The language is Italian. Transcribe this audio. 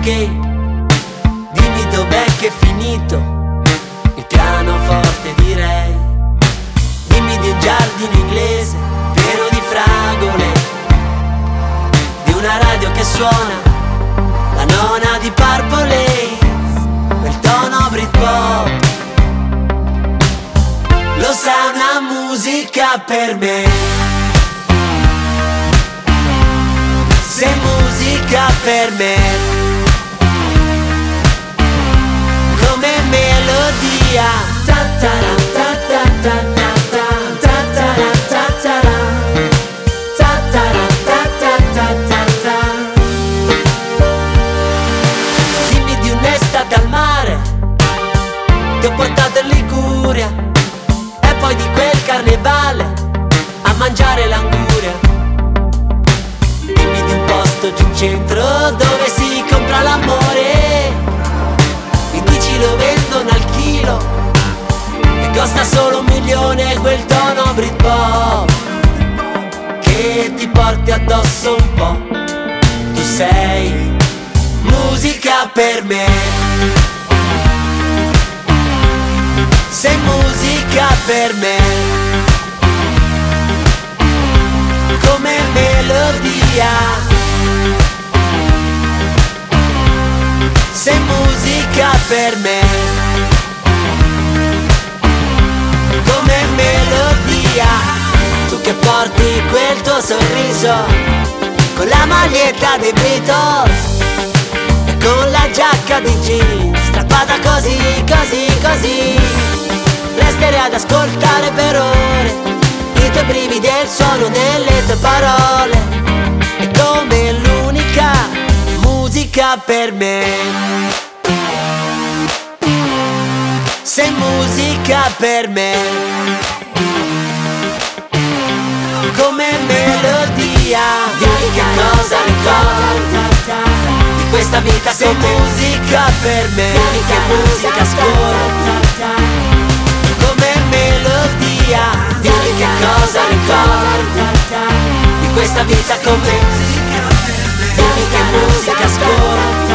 gay. Dimmi dov'è che è finito il pianoforte, direi. Dimmi di un giardino inglese pieno di fragole, di una radio che suona la nona di Purple Haze, quel tono Britpop. Lo sa una musica per me, sei musica per me, come melodia. Ta-ta-ra, ta-ta-ta-ta, ta-ta-ra, ta-ta-ra, ta-ta-ra, ta-ta-ta-ta. Dimmi di un'estate al mare, ti ho portato in Liguria, e poi di quel carnevale a mangiare l'anguria. Dimmi di un posto giù in centro dove si compra l'amore, mi dici lo vendono al chilo e costa solo 1 milione, quel tono Britpop che ti porti addosso un po'. Tu sei musica per me, sei musica per me, come melodia. Sei musica per me, come melodia. Tu che porti quel tuo sorriso con la maglietta dei Beatles e con la giacca di jeans strappata così, così, così, resterei ad ascoltare per ore i tuoi brividi e il suono delle tue parole. È come l'unica musica per me, sei musica per me, come melodia. Dimmi che cosa ricordi di questa vita, sei musica per me. Dimmi che musica ascolti come melodia. Dimmi che cosa ricordi di questa vita come musica per me. Dimmi che musica ascolti